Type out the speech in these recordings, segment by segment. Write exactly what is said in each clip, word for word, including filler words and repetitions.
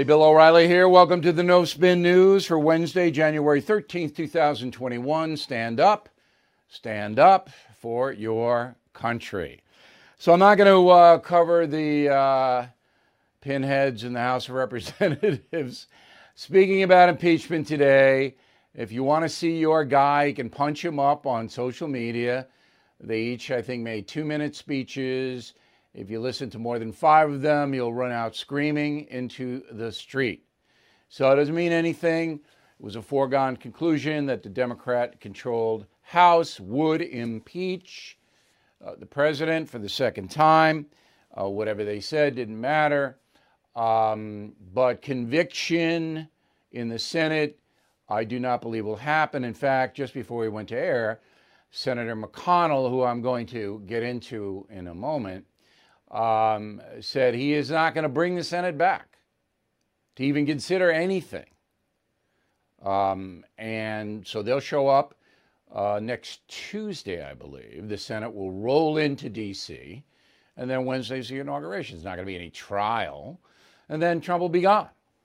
Hey, Bill O'Reilly here. Welcome to the No Spin News for Wednesday, January thirteenth, two thousand twenty-one. Stand up, stand up for your country. So I'm not going to uh, cover the uh, pinheads in the House of Representatives speaking about impeachment today. If you want to see your guy, you can punch him up on social media. They each, I think, made two-minute speeches. If you listen to more than five of them, you'll run out screaming into the street. So it doesn't mean anything. It was a foregone conclusion that the Democrat-controlled House would impeach uh, the president for the second time. Uh, whatever they said didn't matter. Um, but conviction in the Senate, I do not believe will happen. In fact, just before we went to air, Senator McConnell, who I'm going to get into in a moment, Um, said he is not going to bring the Senate back to even consider anything. Um, and so they'll show up uh, next Tuesday, I believe. The Senate will roll into D C, and then Wednesday's the inauguration. There's not going to be any trial. And then Trump will be gone.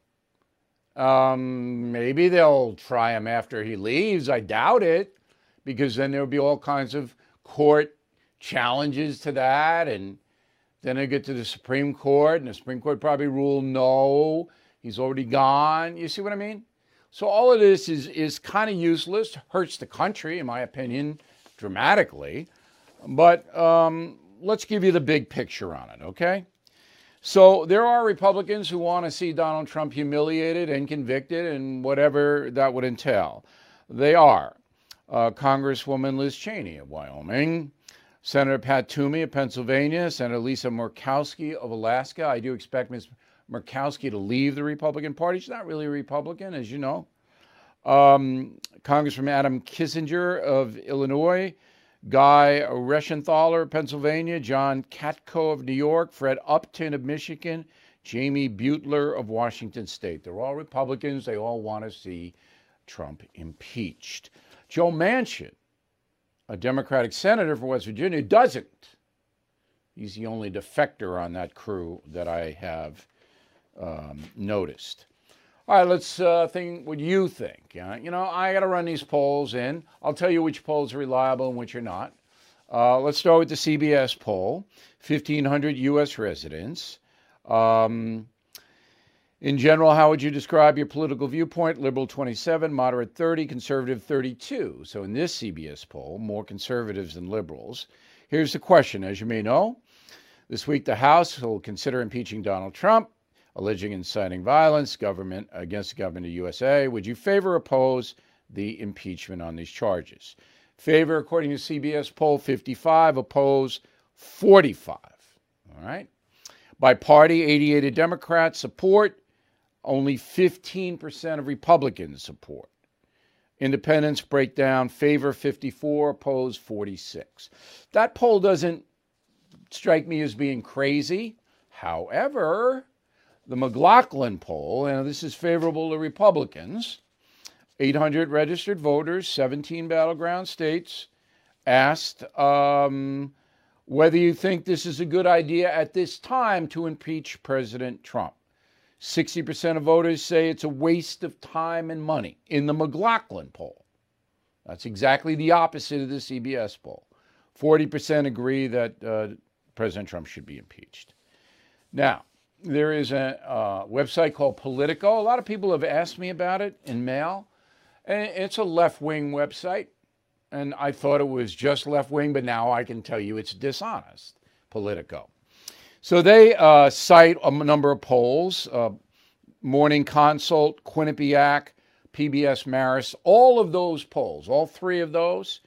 Um, maybe they'll try him after he leaves. I doubt it, because then there'll be all kinds of court challenges to that, and then they get to the Supreme Court, and the Supreme Court probably rule no, he's already gone. You see what I mean? So all of this is, is kind of useless, hurts the country, in my opinion, dramatically. But um, let's give you the big picture on it, okay? So there are Republicans who want to see Donald Trump humiliated and convicted and whatever that would entail. They are uh, Congresswoman Liz Cheney of Wyoming, Senator Pat Toomey of Pennsylvania, Senator Lisa Murkowski of Alaska. I do expect Miz Murkowski to leave the Republican Party. She's not really a Republican, as you know. Um, Congressman Adam Kinzinger of Illinois, Guy Reschenthaler of Pennsylvania, John Katko of New York, Fred Upton of Michigan, Jamie Butler of Washington State. They're all Republicans. They all want to see Trump impeached. Joe Manchin, a Democratic senator for West Virginia, doesn't. He's the only defector on that crew that I have um, noticed. All right, let's uh, think what you think. Uh, you know, I got to run these polls in. I'll tell you which polls are reliable and which are not. Uh, let's start with the C B S poll, fifteen hundred U S residents. Um, In general, how would you describe your political viewpoint? Liberal twenty-seven, moderate thirty, conservative thirty-two. So in this C B S poll, more conservatives than liberals. Here's the question. As you may know, this week the House will consider impeaching Donald Trump, alleging inciting violence, government against the government of U S A. Would you favor or oppose the impeachment on these charges? Favor, according to C B S poll, fifty-five, oppose forty-five. All right. By party, eighty-eight Democrats support. Only fifteen percent of Republicans support. Independents break down, favor fifty-four, oppose forty-six. That poll doesn't strike me as being crazy. However, the McLaughlin poll, and this is favorable to Republicans, eight hundred registered voters, seventeen battleground states, asked um, whether you think this is a good idea at this time to impeach President Trump. sixty percent of voters say it's a waste of time and money in the McLaughlin poll. That's exactly the opposite of the C B S poll. forty percent agree that uh, President Trump should be impeached. Now, there is a uh, website called Politico. A lot of people have asked me about it in mail. And it's a left-wing website. And I thought it was just left-wing, but now I can tell you it's dishonest. Politico. So they uh, cite a number of polls, uh, Morning Consult, Quinnipiac, P B S Marist. All of those polls, all three of those,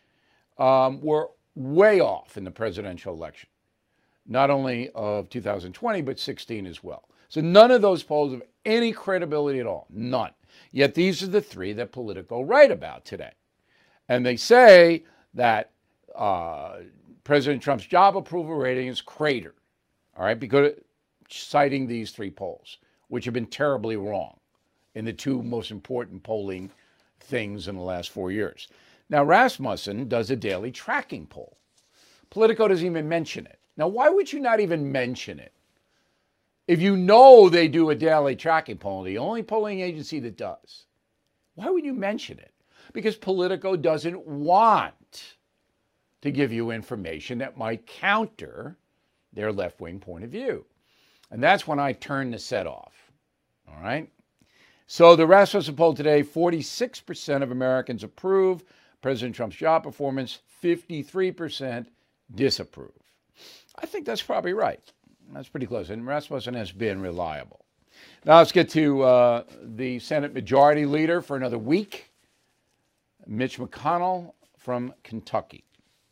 um, were way off in the presidential election. Not only of two thousand twenty, but sixteen as well. So none of those polls have any credibility at all. None. Yet these are the three that Politico write about today. And they say that uh, President Trump's job approval rating is cratered. All right, because citing these three polls, which have been terribly wrong in the two most important polling things in the last four years. Now, Rasmussen does a daily tracking poll. Politico doesn't even mention it. Now, why would you not even mention it? If you know they do a daily tracking poll, the only polling agency that does, why would you mention it? Because Politico doesn't want to give you information that might counter their left-wing point of view. And that's when I turn the set off. All right? So the Rasmussen poll today, forty-six percent of Americans approve President Trump's job performance, fifty-three percent disapprove. I think that's probably right. That's pretty close. And Rasmussen has been reliable. Now let's get to uh, the Senate Majority Leader for another week, Mitch McConnell from Kentucky.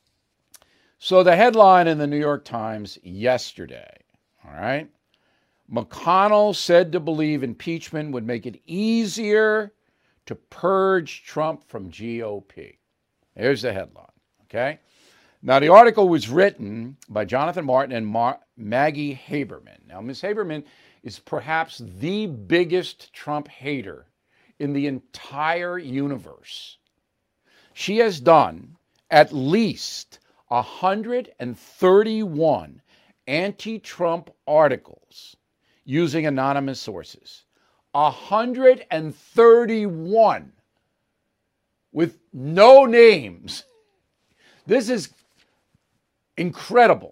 So the headline in the New York Times yesterday, all right, McConnell said to believe impeachment would make it easier to purge Trump from G O P. Here's the headline, okay? Now, the article was written by Jonathan Martin and Mar- Maggie Haberman. Now, Miz Haberman is perhaps the biggest Trump hater in the entire universe. She has done at least one hundred thirty-one anti-Trump articles using anonymous sources. one hundred thirty-one with no names. This is incredible.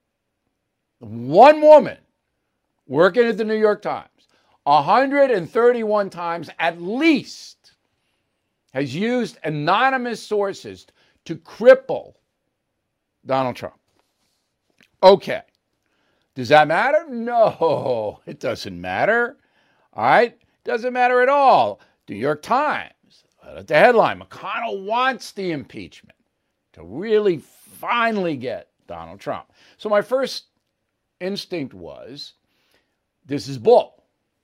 One woman working at the New York Times, one hundred thirty-one times at least, has used anonymous sources to cripple Donald Trump. Okay. Does that matter? No, it doesn't matter. All right? Doesn't matter at all. New York Times, at the headline, McConnell wants the impeachment to really finally get Donald Trump. So my first instinct was, this is bull.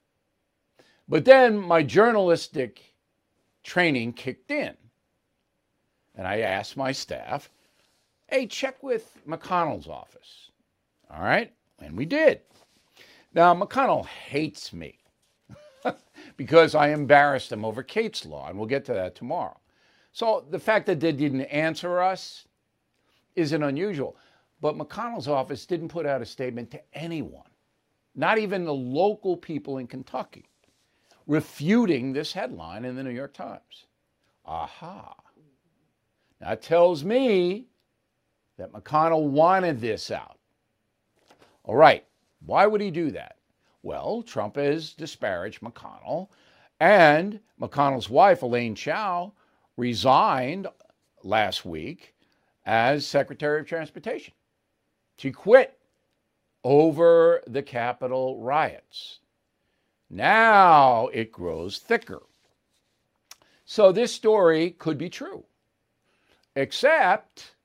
But then my journalistic training kicked in. And I asked my staff, hey, check with McConnell's office. All right? And we did. Now, McConnell hates me because I embarrassed him over Kate's Law, and we'll get to that tomorrow. So the fact that they didn't answer us isn't unusual. But McConnell's office didn't put out a statement to anyone, not even the local people in Kentucky, refuting this headline in the New York Times. Aha. That tells me that McConnell wanted this out. All right, why would he do that? Well, Trump has disparaged McConnell, and McConnell's wife, Elaine Chao, resigned last week as Secretary of Transportation. She quit over the Capitol riots. Now it grows thicker. So this story could be true, except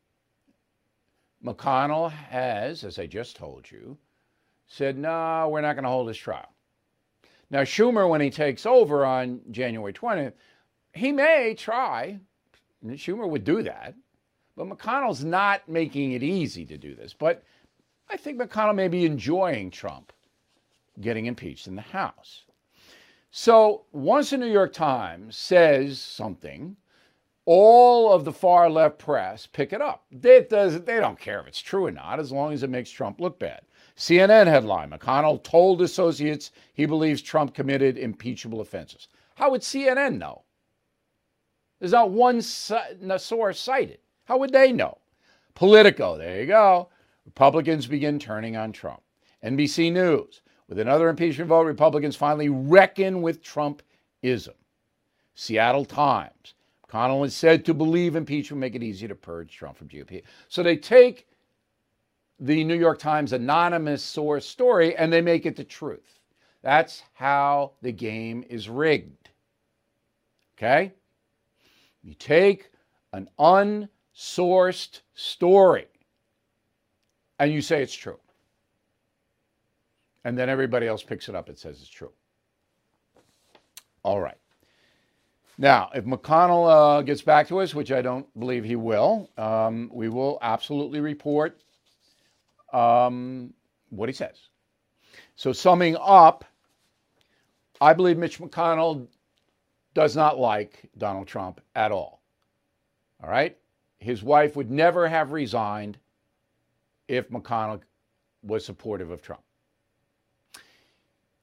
McConnell has, as I just told you, said, no, we're not going to hold this trial. Now, Schumer, when he takes over on January twentieth, he may try, and Schumer would do that, but McConnell's not making it easy to do this. But I think McConnell may be enjoying Trump getting impeached in the House. So once the New York Times says something, all of the far left press pick it up. They, does, they don't care if it's true or not, as long as it makes Trump look bad. C N N headline, McConnell told associates he believes Trump committed impeachable offenses. How would C N N know? There's not one source cited. How would they know? Politico, there you go. Republicans begin turning on Trump. N B C News, with another impeachment vote, Republicans finally reckon with Trumpism. Seattle Times, McConnell is said to believe impeachment will make it easy to purge Trump from G O P. So they take the New York Times anonymous source story and they make it the truth. That's how the game is rigged. Okay? You take an unsourced story and you say it's true. And then everybody else picks it up and says it's true. All right. Now, if McConnell uh, gets back to us, which I don't believe he will, um, we will absolutely report um, what he says. So summing up, I believe Mitch McConnell does not like Donald Trump at all. All right? His wife would never have resigned if McConnell was supportive of Trump.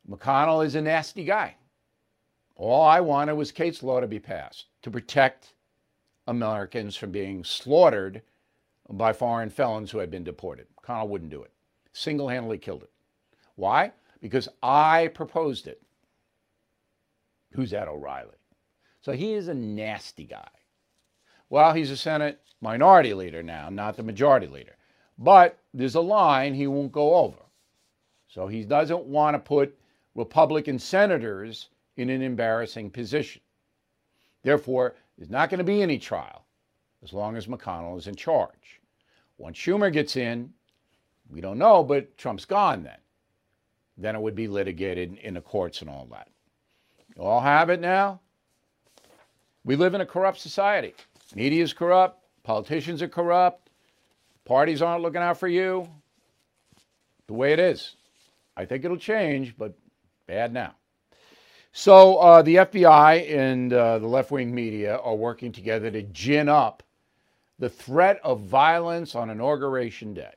McConnell is a nasty guy. All I wanted was case law to be passed to protect Americans from being slaughtered by foreign felons who had been deported. McConnell wouldn't do it. Single-handedly killed it. Why? Because I proposed it. Who's that, O'Reilly? So he is a nasty guy. Well, he's a Senate minority leader now, not the majority leader. But there's a line he won't go over. So he doesn't want to put Republican senators in an embarrassing position. Therefore, there's not going to be any trial as long as McConnell is in charge. Once Schumer gets in, we don't know, but Trump's gone then. Then it would be litigated in the courts and all that. You all have it now? We live in a corrupt society. Media is corrupt. Politicians are corrupt. Parties aren't looking out for you. The way it is. I think it'll change, but bad now. So uh, the F B I and uh, the left-wing media are working together to gin up the threat of violence on Inauguration Day.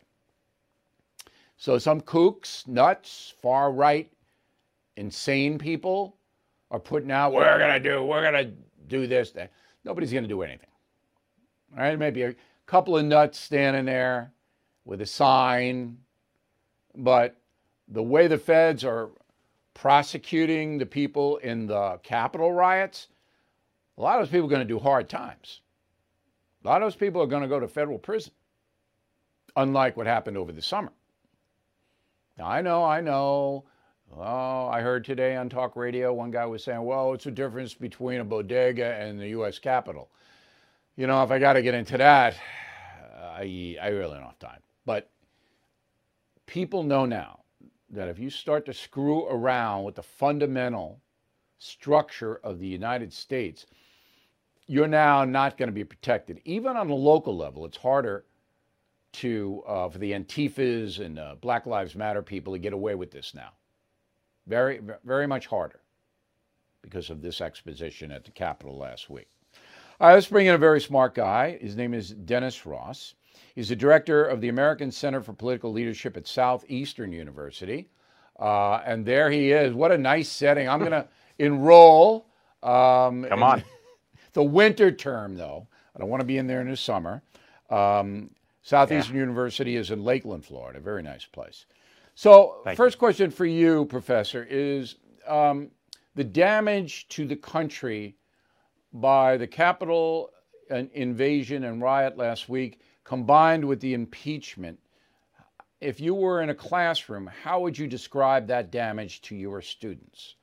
So some kooks, nuts, far-right, insane people are putting out, we're going to do, we're going to do this. That. Nobody's going to do anything. All right, maybe a couple of nuts standing there with a sign, but the way the feds are prosecuting the people in the Capitol riots, a lot of those people are going to do hard times. A lot of those people are going to go to federal prison, unlike what happened over the summer. Now, I know, I know. Oh, I heard today on talk radio, one guy was saying, well, what's the difference between a bodega and the U S Capitol? You know, if I got to get into that, I, I really don't have time. But people know now that if you start to screw around with the fundamental structure of the United States, you're now not going to be protected. Even on the local level, it's harder to uh, for the Antifas and uh, Black Lives Matter people to get away with this now. Very, very much harder because of this exposition at the Capitol last week. All right, let's bring in a very smart guy. His name is Dennis Ross. He's the director of the American Center for Political Leadership at Southeastern University. Uh, and there he is. What a nice setting. I'm going to enroll. Um, Come on. The winter term, though. I don't want to be in there in the summer. Um, Southeastern yeah. University is in Lakeland, Florida. Very nice place. So Thank first you. question for you, Professor, is um, the damage to the country by the Capitol invasion and riot last week, combined with the impeachment. If you were in a classroom, how would you describe that damage to your students?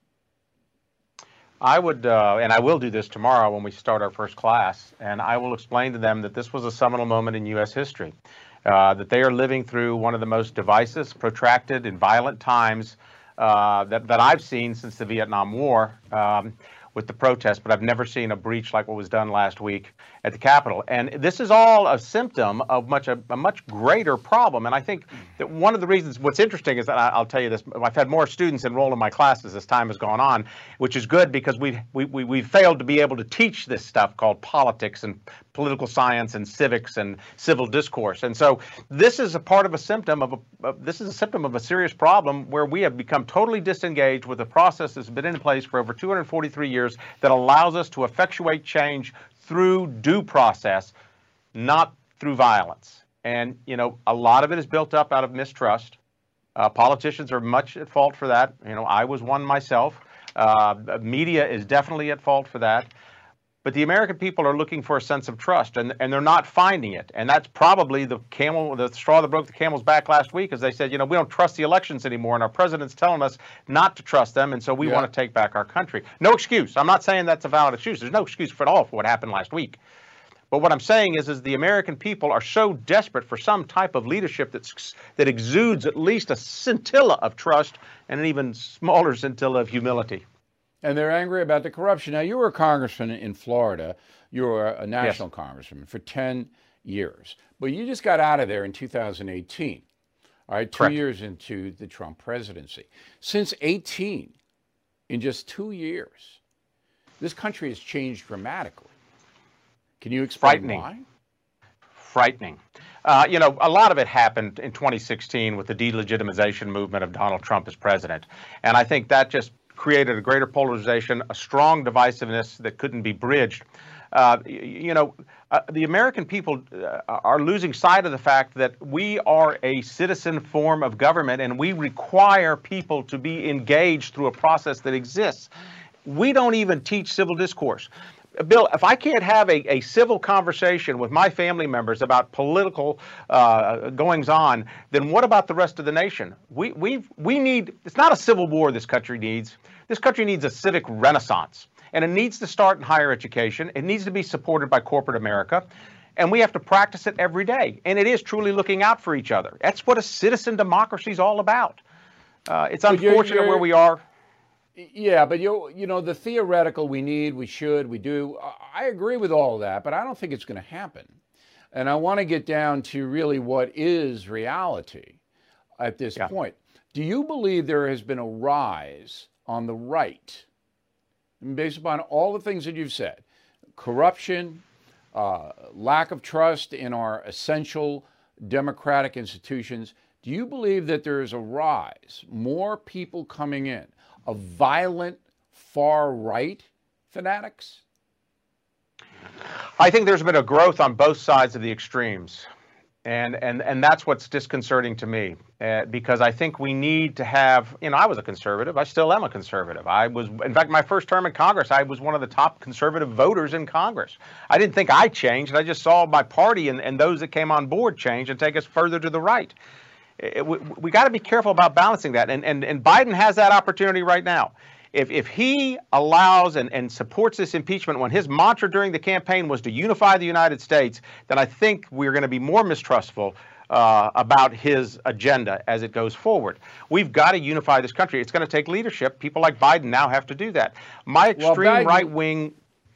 I would, uh, and I will do this tomorrow when we start our first class, and I will explain to them that this was a seminal moment in U S history, uh, that they are living through one of the most divisive, protracted, and violent times uh, that, that I've seen since the Vietnam War. Um, with the protests, but I've never seen a breach like what was done last week at the Capitol. And this is all a symptom of much a, a much greater problem. And I think that one of the reasons, what's interesting is that I, I'll tell you this, I've had more students enroll in my classes as time has gone on, which is good because we've, we, we, we've failed to be able to teach this stuff called politics and political science and civics and civil discourse. And so this is a part of a symptom of a, of, this is a symptom of a serious problem where we have become totally disengaged with a process that's been in place for over two hundred forty-three years that allows us to effectuate change through due process, not through violence. And, you know, a lot of it is built up out of mistrust. Uh, politicians are much at fault for that. You know, I was one myself. Uh, media is definitely at fault for that. But the American people are looking for a sense of trust, and, and they're not finding it. And that's probably the camel, the straw that broke the camel's back last week, as they said, you know, we don't trust the elections anymore, and our president's telling us not to trust them, and so we yeah. want to take back our country. No excuse. I'm not saying that's a valid excuse. There's no excuse for at all for what happened last week. But what I'm saying is, is the American people are so desperate for some type of leadership that's, that exudes at least a scintilla of trust and an even smaller scintilla of humility. And they're angry about the corruption. Now, you were a congressman in Florida. You were a national yes. congressman for ten years. But you just got out of there in two thousand eighteen, all right, two Correct. years into the Trump presidency. Since eighteen, in just two years, this country has changed dramatically. Can you explain Frightening. why? Frightening. Uh, you know, a lot of it happened in twenty sixteen with the delegitimization movement of Donald Trump as president. And I think that just created a greater polarization, a strong divisiveness that couldn't be bridged. Uh, you know, uh, the American people uh, are losing sight of the fact that we are a citizen form of government and we require people to be engaged through a process that exists. We don't even teach civil discourse. Bill, if I can't have a, a civil conversation with my family members about political uh, goings on, then what about the rest of the nation? We, we, we need, it's not a civil war this country needs. This country needs a civic renaissance. And it needs to start in higher education. It needs to be supported by corporate America. And we have to practice it every day. And it is truly looking out for each other. That's what a citizen democracy is all about. Uh, it's But you're- unfortunate you're- where we are. Yeah, but you you know the theoretical we need, we should, we do. I I agree with all of that, but I don't think it's going to happen. And I want to get down to really what is reality at this Yeah. point. Do you believe there has been a rise on the right, based upon all the things that you've said, corruption, uh, lack of trust in our essential democratic institutions? Do you believe that there is a rise, more people coming in, of violent far-right fanatics? I think there's been a growth on both sides of the extremes. And, and, and that's what's disconcerting to me, uh, because I think we need to have, you know, I was a conservative. I still am a conservative. I was, in fact, my first term in Congress, I was one of the top conservative voters in Congress. I didn't think I changed. I just saw my party and, and those that came on board change and take us further to the right. It, we we got to be careful about balancing that. And, and, and Biden has that opportunity right now. If, if he allows and, and supports this impeachment when his mantra during the campaign was to unify the United States, then I think we're going to be more mistrustful uh, about his agenda as it goes forward. We've got to unify this country. It's going to take leadership. People like Biden now have to do that. My extreme Well, Biden- right wing.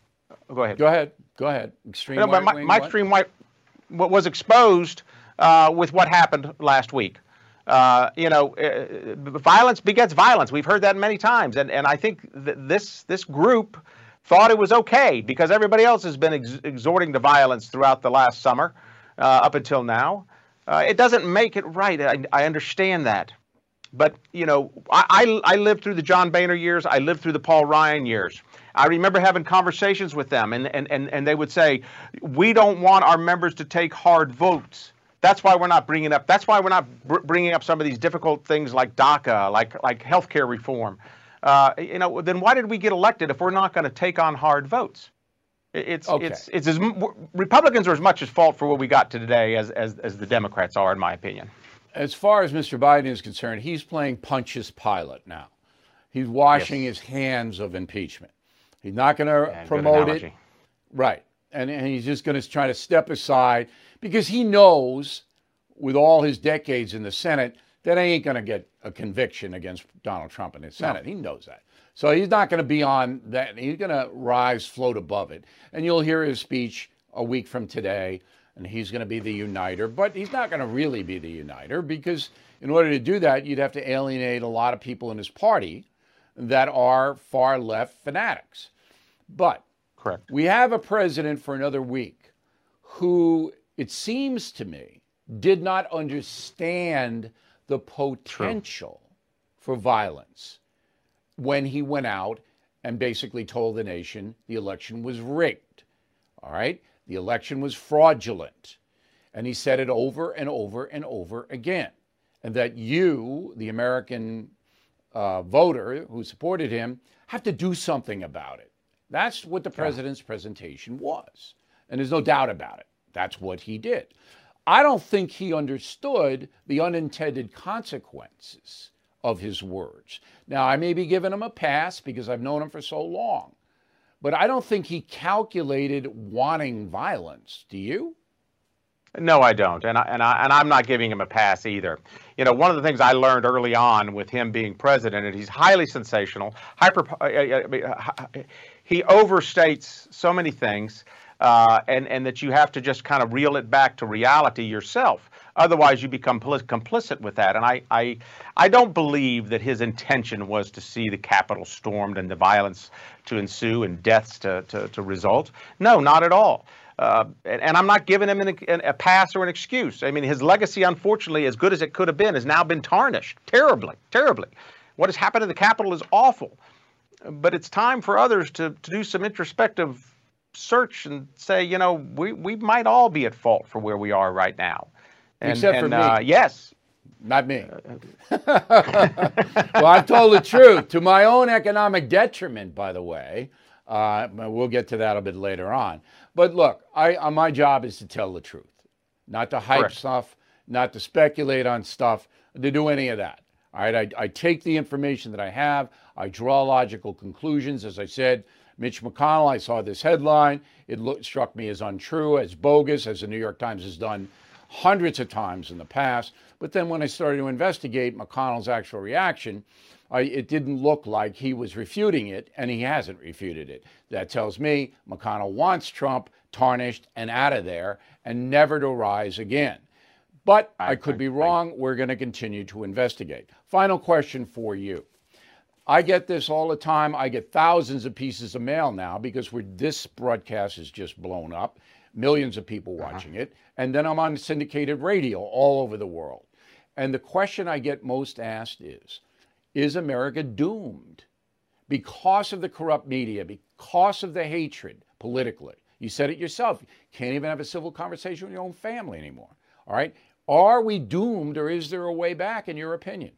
Go ahead. Go ahead. Go ahead. Extreme No, but my, right-wing my what? extreme right what was exposed uh, with what happened last week. Uh, you know, uh, violence begets violence. We've heard that many times, and and I think th this this group thought it was okay because everybody else has been ex exhorting to violence throughout the last summer, uh, up until now. Uh, it doesn't make it right. I, I understand that, but you know, I, I I lived through the John Boehner years. I lived through the Paul Ryan years. I remember having conversations with them, and and and and they would say, "We don't want our members to take hard votes. That's why we're not bringing up. That's why we're not br bringing up some of these difficult things like DACA, like like healthcare reform. Uh, you know, then why did we get elected if we're not going to take on hard votes? It's Okay. it's it's as Republicans are as much at fault for what we got to today as as as the Democrats are, in my opinion. As far as Mister Biden is concerned, he's playing Pontius Pilate now. He's washing Yes. his hands of impeachment. He's not going to Yeah, good promote it. analogy. Right. And, and he's just going to try to step aside because he knows, with all his decades in the Senate, that he ain't going to get a conviction against Donald Trump in the Senate. He knows that. So he's not going to be on that. He's going to rise, float above it. And you'll hear his speech a week from today, and he's going to be the uniter. But he's not going to really be the uniter because in order to do that, you'd have to alienate a lot of people in his party that are far left fanatics. But Correct. we have a president for another week who, it seems to me, did not understand the potential for violence when he went out and basically told the nation the election was rigged. All right? The election was fraudulent. And he said it over and over and over again. And that you, the American uh, voter who supported him, have to do something about it. That's what the president's presentation was. And there's no doubt about it. That's what he did. I don't think he understood the unintended consequences of his words. Now, I may be giving him a pass because I've known him for so long, but I don't think he calculated wanting violence. Do you? No, I don't, and I, and I and I'm not giving him a pass either. You know, one of the things I learned early on with him being president, and he's highly sensational, hyper. Uh, he overstates so many things, uh, and and that you have to just kind of reel it back to reality yourself. Otherwise, you become complicit with that. And I I I don't believe that his intention was to see the Capitol stormed and the violence to ensue and deaths to to, to result. No, not at all. Uh, and, and I'm not giving him an, an, a pass or an excuse. I mean, his legacy, unfortunately, as good as it could have been, has now been tarnished terribly, terribly. What has happened to the Capitol is awful. But it's time for others to, to do some introspective search and say, you know, we, we might all be at fault for where we are right now. And, Except and, for me. Uh, yes. Not me. Well, I've told the truth to my own economic detriment, by the way. Uh, we'll get to that a bit later on. But look, I, uh, my job is to tell the truth, not to hype Correct. stuff, not to speculate on stuff, to do any of that. All right, I, I take the information that I have. I draw logical conclusions. As I said, Mitch McConnell, I saw this headline. It looked, struck me as untrue, as bogus, as the New York Times has done hundreds of times in the past. But then when I started to investigate McConnell's actual reaction, I, it didn't look like he was refuting it, and he hasn't refuted it. That tells me McConnell wants Trump tarnished and out of there and never to rise again. But I, I could be wrong. We're going to continue to investigate. Final question for you. I get this all the time. I get thousands of pieces of mail now because we're, this broadcast is just blown up. Millions of people watching uh-huh. it. And then I'm on syndicated radio all over the world. And the question I get most asked is, is America doomed because of the corrupt media, because of the hatred politically? You said it yourself. You can't even have a civil conversation with your own family anymore. All right? Are we doomed, or is there a way back, in your opinion?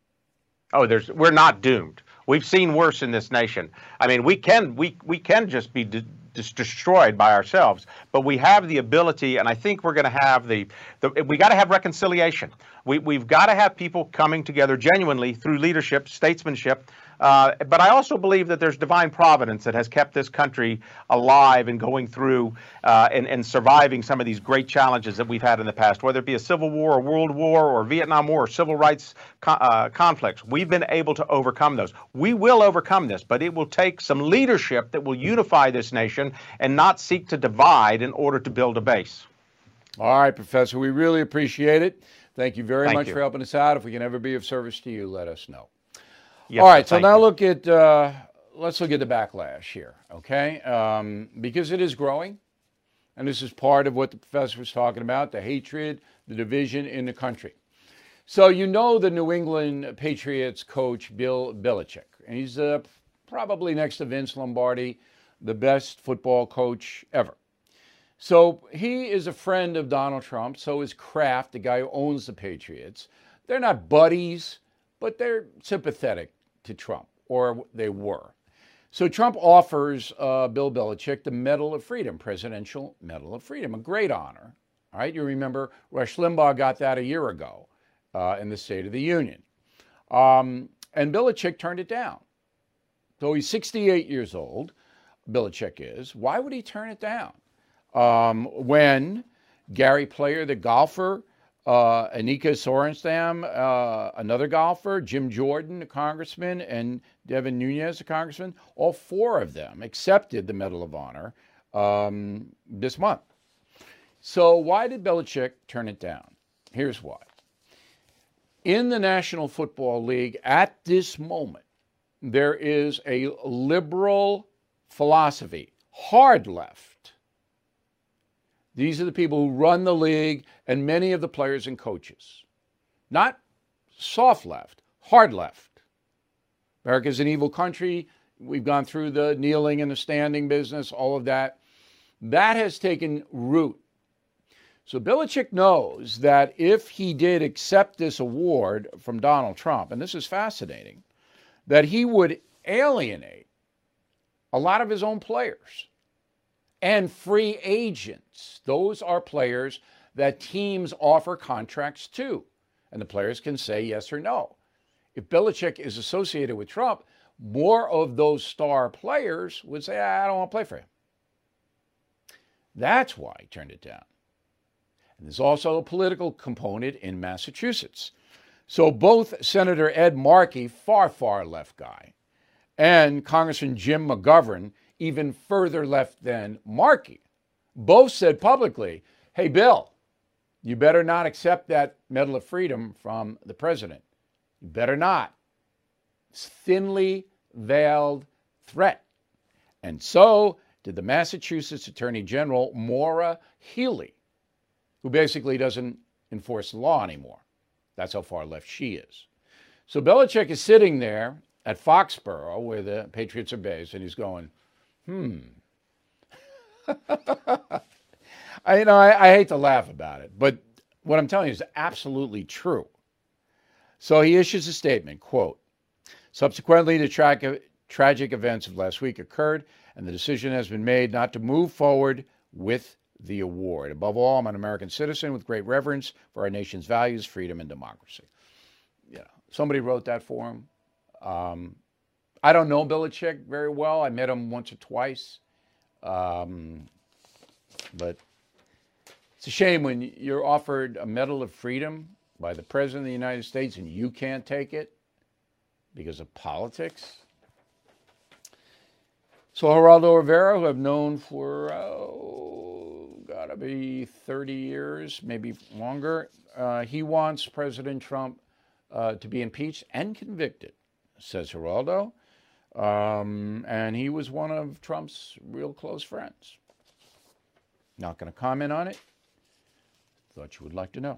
Oh, there's we're not doomed. We've seen worse in this nation. I mean, we can we we can just be de- just destroyed by ourselves, but we have the ability, and I think we're going to have the, the we got to have reconciliation. We we've got to have people coming together genuinely through leadership, statesmanship. Uh, but I also believe that there's divine providence that has kept this country alive and going through uh, and, and surviving some of these great challenges that we've had in the past, whether it be a civil war, a world war, or Vietnam War, or civil rights co- uh, conflicts. We've been able to overcome those. We will overcome this, but it will take some leadership that will unify this nation and not seek to divide in order to build a base. All right, Professor, we really appreciate it. Thank you very Thank much you. for helping us out. If we can ever be of service to you, let us know. Yes, all right, so now you. look at uh, let's look at the backlash here, okay? Um, because it is growing, and this is part of what the professor was talking about: the hatred, the division in the country. So you know the New England Patriots coach Bill Belichick, and he's uh, probably next to Vince Lombardi, the best football coach ever. So he is a friend of Donald Trump. So is Kraft, the guy who owns the Patriots. They're not buddies, but they're sympathetic to Trump, or they were. So Trump offers uh, Bill Belichick the Medal of Freedom, Presidential Medal of Freedom, a great honor. All right, you remember Rush Limbaugh got that a year ago uh, in the State of the Union. Um, and Belichick turned it down. So he's sixty-eight years old, Belichick is. Why would he turn it down? Um, when Gary Player, the golfer, Uh, Anika Sorenstam, uh, another golfer, Jim Jordan, a congressman, and Devin Nunes, a congressman, all four of them accepted the Medal of Honor um, this month. So why did Belichick turn it down? Here's why. In the National Football League at this moment, there is a liberal philosophy, hard left. These are the people who run the league and many of the players and coaches. Not soft left, hard left. America's an evil country. We've gone through the kneeling and the standing business, all of that. That has taken root. So Belichick knows that if he did accept this award from Donald Trump, and this is fascinating, that he would alienate a lot of his own players. And free agents. Those are players that teams offer contracts to. And the players can say yes or no. If Belichick is associated with Trump, more of those star players would say, I don't want to play for him. That's why he turned it down. And there's also a political component in Massachusetts. So both Senator Ed Markey, far, far left guy, and Congressman Jim McGovern, even further left than Markey, both said publicly, hey, Bill, you better not accept that Medal of Freedom from the president. You better not. It's thinly veiled threat. And so did the Massachusetts Attorney General Maura Healey, who basically doesn't enforce the law anymore. That's how far left she is. So Belichick is sitting there at Foxborough, where the Patriots are based, and he's going, hmm. I, you know, I, I hate to laugh about it, but what I'm telling you is absolutely true. So he issues a statement, quote, subsequently, the tra- tragic events of last week occurred, and the decision has been made not to move forward with the award. Above all, I'm an American citizen with great reverence for our nation's values, freedom, and democracy. Yeah, somebody wrote that for him. Um, I don't know Belichick very well. I met him once or twice. Um, but it's a shame when you're offered a Medal of Freedom by the President of the United States and you can't take it because of politics. So Geraldo Rivera, who I've known for, oh, gotta be thirty years, maybe longer, uh, he wants President Trump uh, to be impeached and convicted, says Geraldo. Um, and he was one of Trump's real close friends. Not going to comment on it. Thought you would like to know.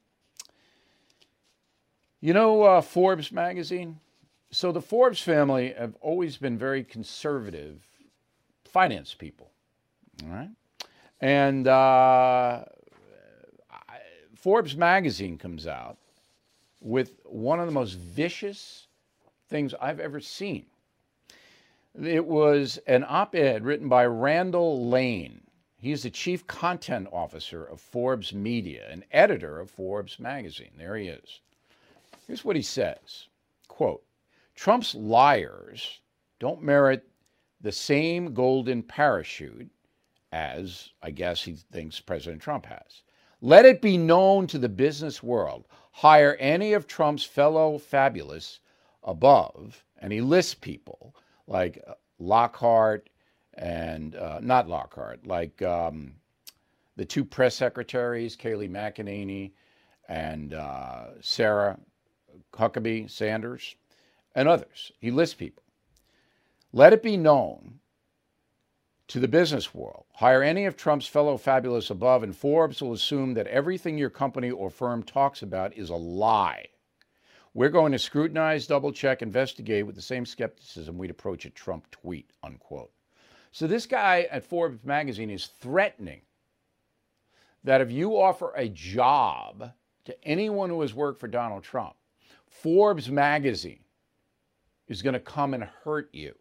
You know uh, Forbes magazine? So the Forbes family have always been very conservative finance people. All right. And uh, Forbes magazine comes out with one of the most vicious things I've ever seen. It was an op-ed written by Randall Lane. He's the chief content officer of Forbes Media, an editor of Forbes magazine. There he is. Here's what he says, quote, Trump's liars don't merit the same golden parachute as, I guess, he thinks President Trump has. Let it be known to the business world, hire any of Trump's fellow fabulous above, and he lists people like Lockhart and, uh, not Lockhart, like um, the two press secretaries, Kayleigh McEnany and uh, Sarah Huckabee Sanders, and others. He lists people. Let it be known to the business world, hire any of Trump's fellow fabulous above, and Forbes will assume that everything your company or firm talks about is a lie. We're going to scrutinize, double-check, investigate with the same skepticism we'd approach a Trump tweet, unquote. So this guy at Forbes magazine is threatening that if you offer a job to anyone who has worked for Donald Trump, Forbes magazine is going to come and hurt you.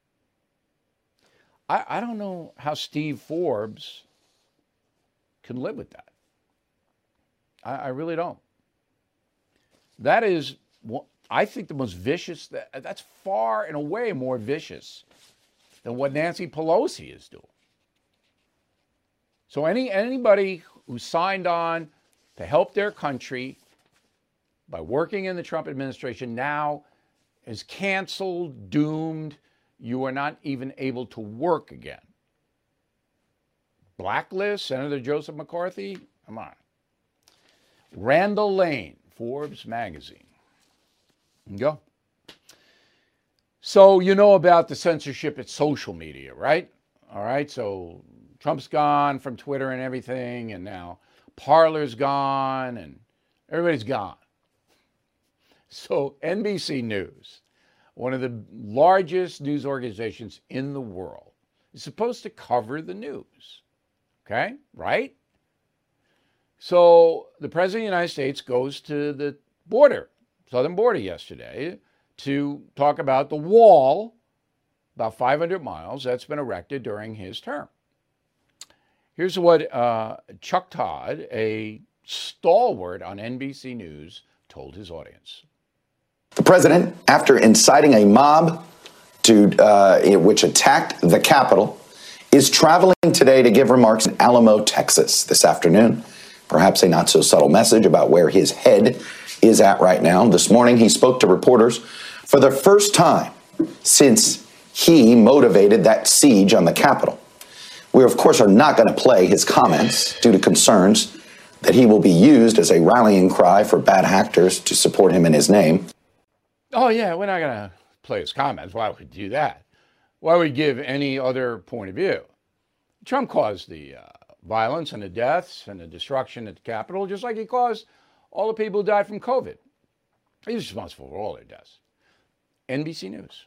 I, I don't know how Steve Forbes can live with that. I, I really don't. That is, I think, the most vicious, that, that's far and away more vicious than what Nancy Pelosi is doing. So any anybody who signed on to help their country by working in the Trump administration now is canceled, doomed. You are not even able to work again. Blacklist, Senator Joseph McCarthy, come on. Randall Lane, Forbes magazine. Go. So you know about the censorship at social media, right? All right, so Trump's gone from Twitter and everything, and now Parler's gone, and everybody's gone. So N B C News, one of the largest news organizations in the world, is supposed to cover the news. Okay, right? So the President of the United States goes to the border, southern border yesterday, to talk about the wall, about five hundred miles, that's been erected during his term. Here's what uh, Chuck Todd, a stalwart on N B C News, told his audience. The president, after inciting a mob to uh, which attacked the Capitol, is traveling today to give remarks in Alamo, Texas this afternoon. Perhaps a not so subtle message about where his head is at right now. This morning, he spoke to reporters for the first time since he motivated that siege on the Capitol. We, of course, are not going to play his comments due to concerns that he will be used as a rallying cry for bad actors to support him in his name. Oh, yeah, we're not going to play his comments. Why would we do that? Why would we give any other point of view? Trump caused the uh, violence and the deaths and the destruction at the Capitol, just like he caused all the people who died from COVID. He's responsible for all their deaths. N B C News.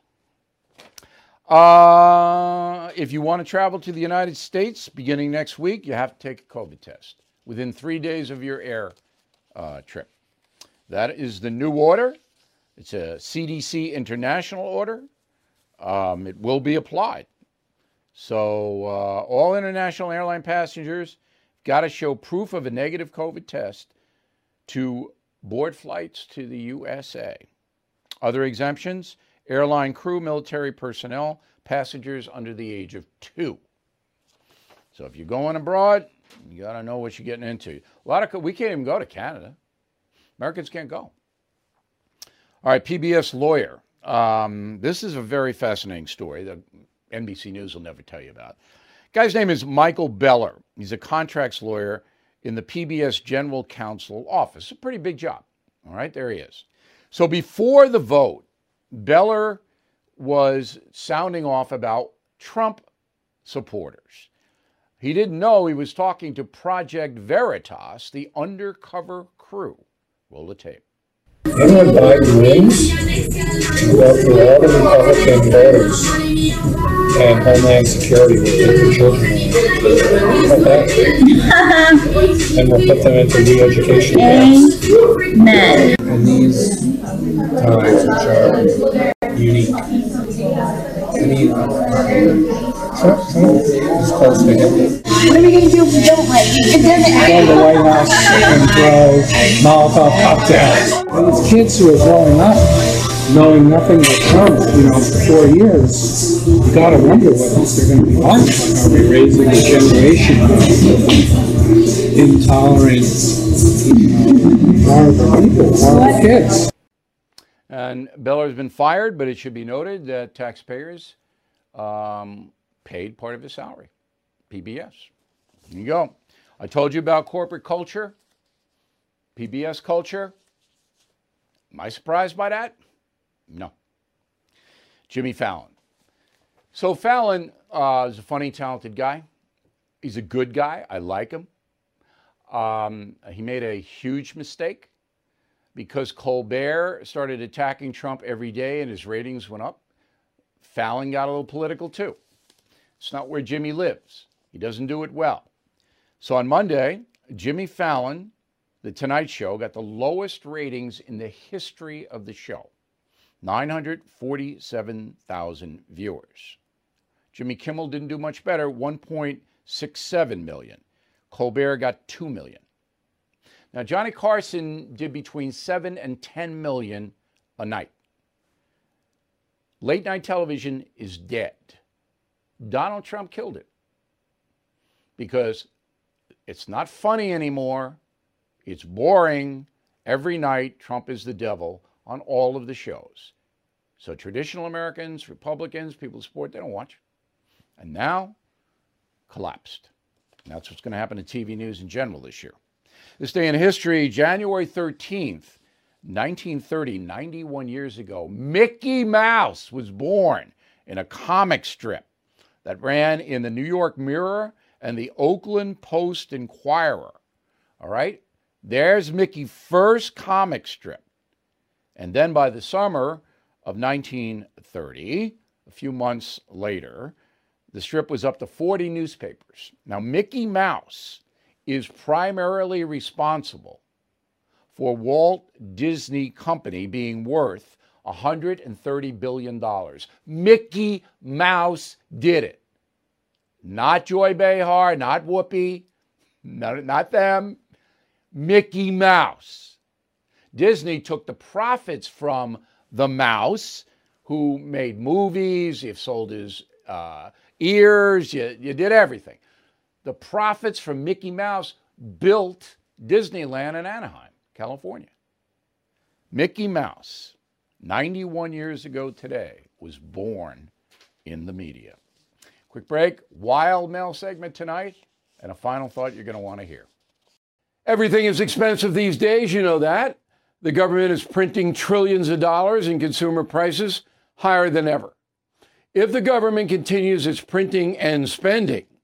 Uh, if you want to travel to the United States beginning next week, you have to take a COVID test within three days of your air uh, trip. That is the new order. It's a C D C international order. Um, it will be applied. So uh, all international airline passengers got to show proof of a negative COVID test to board flights to the U S A. Other exemptions: airline crew, military personnel, passengers under the age of two. So if you're going abroad, you got to know what you're getting into. A lot of we can't even go to Canada. Americans can't go. All right, P B S lawyer. Um, this is a very fascinating story that N B C News will never tell you about. Guy's name is Michael Beller. He's a contracts lawyer in the P B S General Counsel office. A pretty big job. All right, there he is. So before the vote, Beller was sounding off about Trump supporters. He didn't know he was talking to Project Veritas, the undercover crew. Roll the tape. Anyone Biden wins, we'll go through all the Republican voters and Homeland Security will take the children okay? And we'll put them into re-education camps. Amen. And these times, which are unique. I mean, so, so it's close to him. What are we going to do if we don't like it? It doesn't Go to the White House and throw Molotov cocktails. And these kids who are growing up knowing nothing but Trump, you know, for four years, you gotta wonder what else they're going to be like. Like, are we raising a generation of intolerant, horrible people, horrible kids? And Beller's been fired, but it should be noted that taxpayers um, paid part of his salary. P B S. There you go. I told you about corporate culture, P B S culture. Am I surprised by that? No. Jimmy Fallon. So Fallon uh, is a funny, talented guy. He's a good guy. I like him. Um, he made a huge mistake because Colbert started attacking Trump every day and his ratings went up. Fallon got a little political too. It's not where Jimmy lives. He doesn't do it well. So on Monday, Jimmy Fallon, The Tonight Show, got the lowest ratings in the history of the show. nine hundred forty-seven thousand viewers. Jimmy Kimmel didn't do much better, one point six seven million. Colbert got two million. Now, Johnny Carson did between seven and ten million a night. Late night television is dead. Donald Trump killed it because it's not funny anymore. It's boring. Every night, Trump is the devil on all of the shows. So traditional Americans, Republicans, people who support, they don't watch. And now, collapsed. And that's what's going to happen to T V news in general this year. This day in history, January thirteenth, nineteen thirty, ninety-one years ago, Mickey Mouse was born in a comic strip that ran in the New York Mirror and the Oakland Post-Inquirer. All right? There's Mickey's first comic strip. And then by the summer of nineteen thirty, a few months later, the strip was up to forty newspapers. Now, Mickey Mouse is primarily responsible for Walt Disney Company being worth one hundred thirty billion dollars. Mickey Mouse did it. Not Joy Behar, not Whoopi, not, not them. Mickey Mouse. Disney took the profits from the mouse, who made movies, you sold his uh, ears, you, you did everything. The profits from Mickey Mouse built Disneyland in Anaheim, California. Mickey Mouse, ninety-one years ago today, was born in the media. Quick break, wild mail segment tonight, and a final thought you're going to want to hear. Everything is expensive these days, you know that. The government is printing trillions of dollars and consumer prices higher than ever. If the government continues its printing and spending,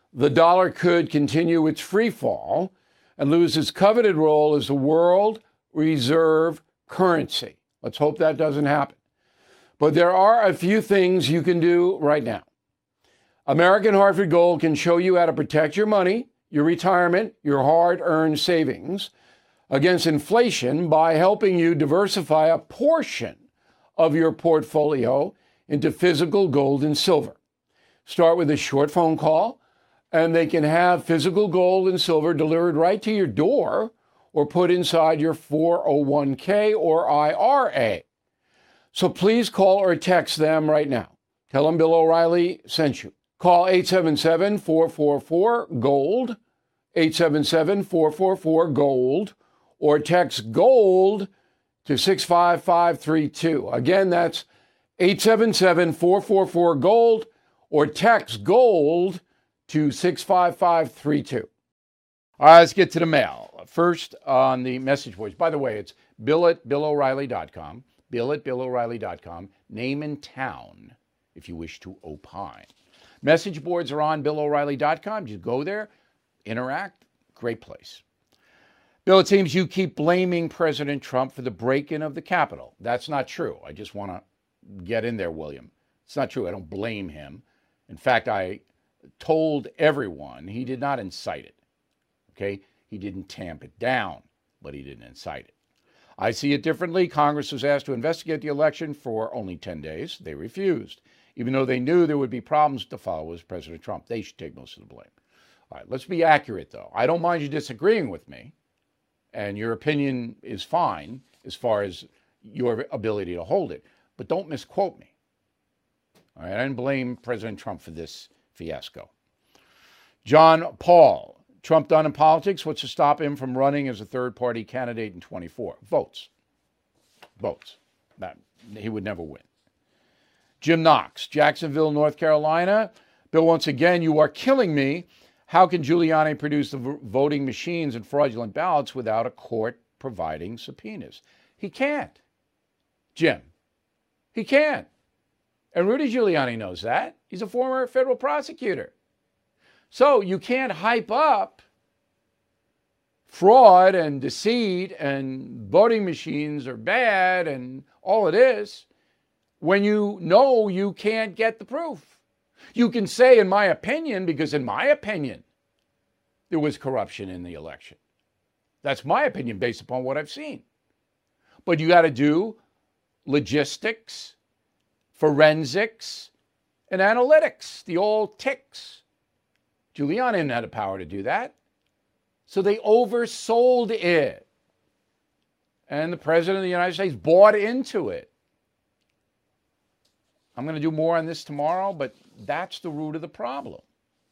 the dollar could continue its free fall and lose its coveted role as the world reserve currency. Let's hope that doesn't happen. But there are a few things you can do right now. American Hartford Gold can show you how to protect your money, your retirement, your hard-earned savings against inflation by helping you diversify a portion of your portfolio into physical gold and silver. Start with a short phone call, and they can have physical gold and silver delivered right to your door or put inside your four oh one k or I R A. So please call or text them right now. Tell them Bill O'Reilly sent you. Call eight seven seven, four four four, GOLD, eight seven seven, four four four, GOLD, or text GOLD to six five five three two. Again, that's eight seven seven, four four four, GOLD, or text GOLD to six five five three two. All right, let's get to the mail. First on the message boards. By the way, it's bill at bill o'reilly dot com, bill at bill o'reilly dot com, name and town if you wish to opine. Message boards are on bill o'reilly dot com. Just go there, interact, great place. Bill, it seems you keep blaming President Trump for the break-in of the Capitol. That's not true. I just want to get in there, William. It's not true. I don't blame him. In fact, I told everyone he did not incite it. Okay? He didn't tamp it down, but he didn't incite it. I see it differently. Congress was asked to investigate the election for only ten days. They refused, even though they knew there would be problems to follow as President Trump. They should take most of the blame. All right, let's be accurate, though. I don't mind you disagreeing with me, and your opinion is fine as far as your ability to hold it, but don't misquote me. All right, I didn't blame President Trump for this fiasco. John Paul, Trump done in politics? What's to stop him from running as a third-party candidate in twenty-four? Votes. Votes. That, he would never win. Jim Knox, Jacksonville, North Carolina. Bill, once again, you are killing me. How can Giuliani produce the v- voting machines and fraudulent ballots without a court providing subpoenas? He can't. Jim, he can't. And Rudy Giuliani knows that. He's a former federal prosecutor. So you can't hype up fraud and deceit and voting machines are bad and all it is when you know you can't get the proof. You can say, in my opinion, because in my opinion, there was corruption in the election. That's my opinion based upon what I've seen. But you got to do logistics, forensics, and analytics, the old ticks. Giuliani didn't have the power to do that. So they oversold it. And the President of the United States bought into it. I'm going to do more on this tomorrow, but that's the root of the problem.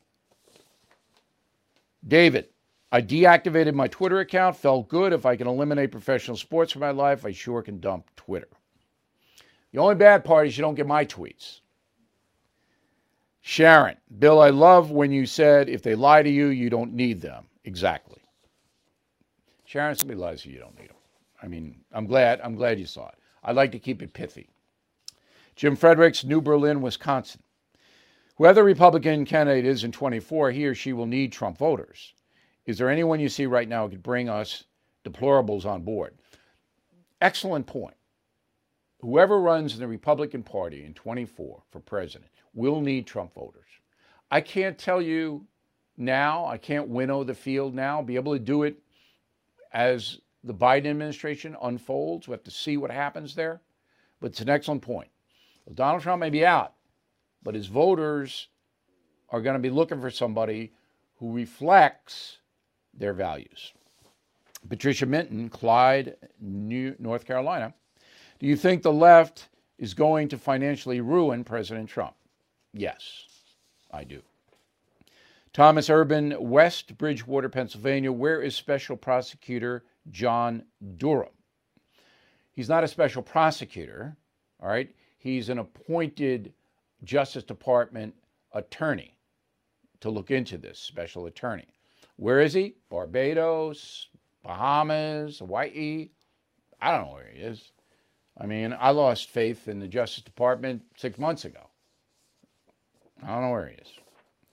David, I deactivated my Twitter account. Felt good. If I can eliminate professional sports from my life, I sure can dump Twitter. The only bad part is you don't get my tweets. Sharon, Bill, I love when you said if they lie to you, you don't need them. Exactly. Sharon, somebody lies to you, you don't need them. I mean, I'm glad, I'm glad you saw it. I like to keep it pithy. Jim Fredericks, New Berlin, Wisconsin. Whoever the Republican candidate is in twenty-four, he or she will need Trump voters. Is there anyone you see right now who could bring us deplorables on board? Excellent point. Whoever runs in the Republican Party in twenty-four for president will need Trump voters. I can't tell you now, I can't winnow the field now, be able to do it as the Biden administration unfolds. We have to see what happens there. But it's an excellent point. Well, Donald Trump may be out, but his voters are going to be looking for somebody who reflects their values. Patricia Minton, Clyde, New, North Carolina. Do you think the left is going to financially ruin President Trump? Yes, I do. Thomas Urban, West Bridgewater, Pennsylvania. Where is Special Prosecutor John Durham? He's not a special prosecutor, all right? He's an appointed Justice Department attorney to look into this, special attorney. Where is he? Barbados, Bahamas, Hawaii? I don't know where he is. I mean, I lost faith in the Justice Department six months ago. I don't know where he is.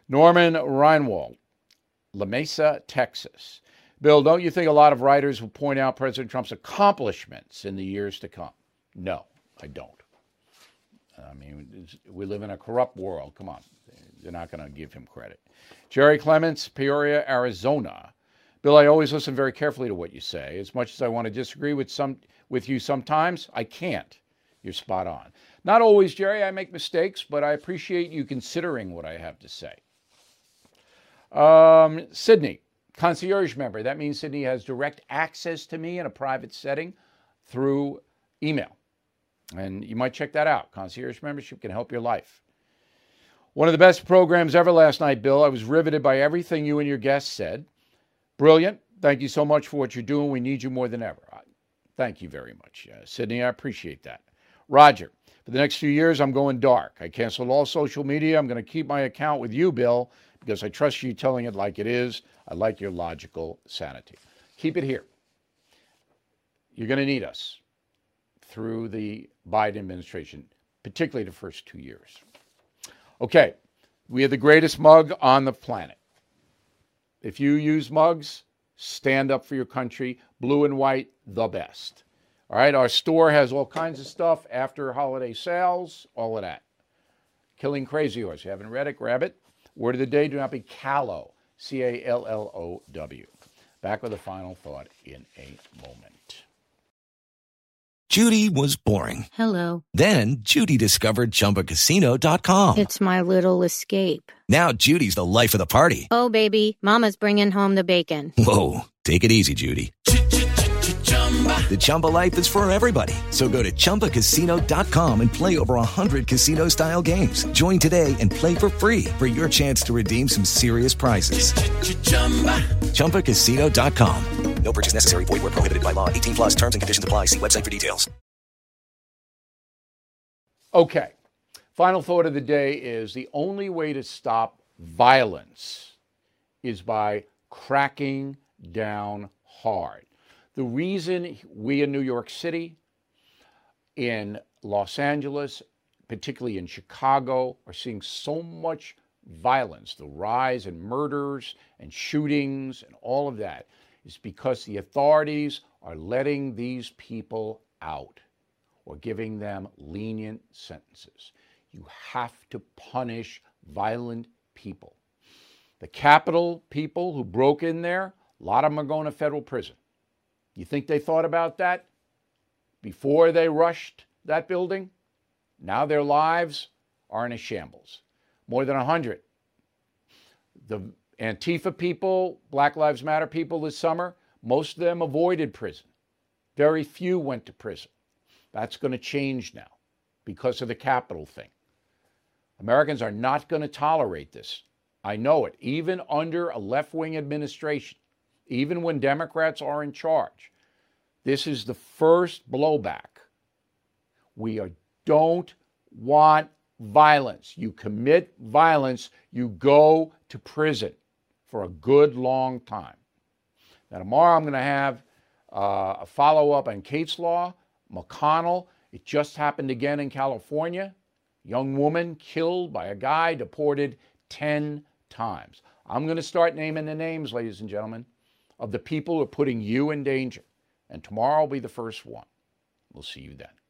Norman Reinwald, La Mesa, Texas. Bill, don't you think a lot of writers will point out President Trump's accomplishments in the years to come? No, I don't. I mean, we live in a corrupt world. Come on. They're not going to give him credit. Jerry Clements, Peoria, Arizona. Bill, I always listen very carefully to what you say. As much as I want to disagree with some with you sometimes, I can't. You're spot on. Not always, Jerry. I make mistakes, but I appreciate you considering what I have to say. Um, Sydney, concierge member. That means Sydney has direct access to me in a private setting through email. And you might check that out. Concierge membership can help your life. One of the best programs ever last night, Bill. I was riveted by everything you and your guests said. Brilliant. Thank you so much for what you're doing. We need you more than ever. Thank you very much, uh, Sydney. I appreciate that. Roger, for the next few years, I'm going dark. I canceled all social media. I'm going to keep my account with you, Bill, because I trust you telling it like it is. I like your logical sanity. Keep it here. You're going to need us through the Biden administration, particularly the first two years. Okay, we have the greatest mug on the planet. If you use mugs, stand up for your country. Blue and white, the best. All right, our store has all kinds of stuff, after holiday sales, all of that. Killing Crazy Horse. You haven't read it, grab it. Word of the day, do not be callow. C A L L O W. Back with a final thought in a moment. Judy was boring. Hello. Then Judy discovered Chumba Casino dot com. It's my little escape. Now Judy's the life of the party. Oh, baby, mama's bringing home the bacon. Whoa, take it easy, Judy. The Chumba life is for everybody. So go to Chumba Casino dot com and play over one hundred casino-style games. Join today and play for free for your chance to redeem some serious prizes. Chumba Casino dot com. No purchase necessary. Void where prohibited by law. eighteen plus terms and conditions apply. See website for details. Okay. Final thought of the day is the only way to stop violence is by cracking down hard. The reason we in New York City, in Los Angeles, particularly in Chicago, are seeing so much violence, the rise in murders and shootings and all of that, is because the authorities are letting these people out or giving them lenient sentences. You have to punish violent people. The Capitol people who broke in there, a lot of them are going to federal prison. You think they thought about that before they rushed that building? Now their lives are in a shambles. More than one hundred. The Antifa people, Black Lives Matter people this summer, most of them avoided prison. Very few went to prison. That's going to change now because of the Capitol thing. Americans are not going to tolerate this. I know it. Even under a left-wing administration, even when Democrats are in charge, this is the first blowback. We are, don't want violence. You commit violence, you go to prison for a good long time. Now, tomorrow I'm going to have uh, a follow-up on Kate's Law, McConnell. It just happened again in California. Young woman killed by a guy deported ten times. I'm going to start naming the names, ladies and gentlemen, of the people who are putting you in danger. And tomorrow will be the first one. We'll see you then.